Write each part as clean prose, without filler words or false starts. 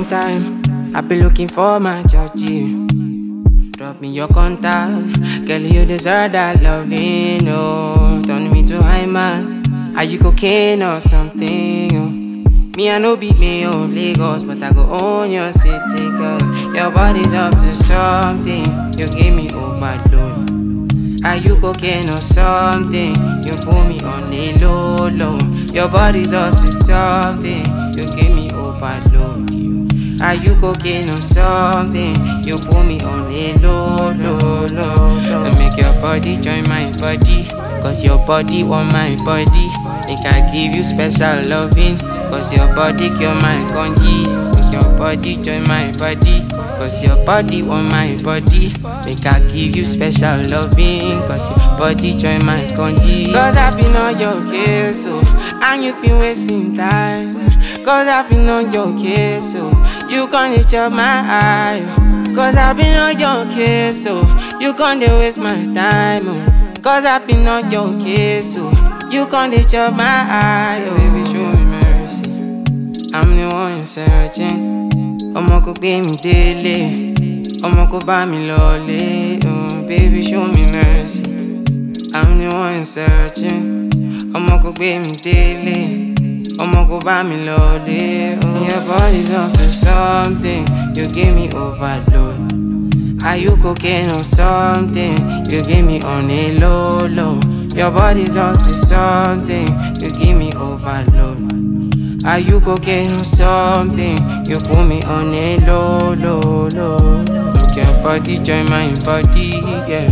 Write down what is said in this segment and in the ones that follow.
long time. I've been looking for my Georgie. Drop me your contact. Girl, you deserve that loving, oh. Turn me to high man. Are you cocaine or something, oh? Me, I know beat me of Lagos, but I go own your city, girl. Your body's up to something. You give me overload. Are you cocaine or something? You put me on a low, low. Your body's up to something. You give me overload. Are you cocaine or something? You put me on a low, low, low, low. And make your body join my body, cause your body want my body. Make I give you special loving, cause your body cure my congee. Make your body join my body, cause your body want my body. Make I give you special loving, cause your body join my congee. Cause I've been on your case, so and you've been wasting time. Cause I've been on your case, so you can't chop my eye. Cause I've been on your case, so you can't waste my time. Cause I've been on your case, so you can't chop my eye. Baby, show me mercy. I'm the one searching. Ọmọ kò gbé mi délé, ọmọ kò bá mi lọlé. Baby, show me mercy. I'm the one searching. Ọmọ kò gbé mi délé, ọmọ kò bá mi lọlé. Your body's up to something. You give me overload. Are you cocaine or something? You give me on a low, low. Your body's up to something. You give me overload. Are you cocaine or something? You put me on a low, low, low. Make your body join my body, yeah.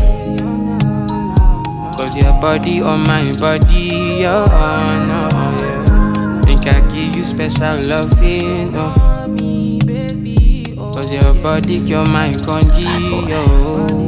Cause your body on my body, oh no, yeah. Think I give you special loving, oh. Cause your body cure my congee, oh.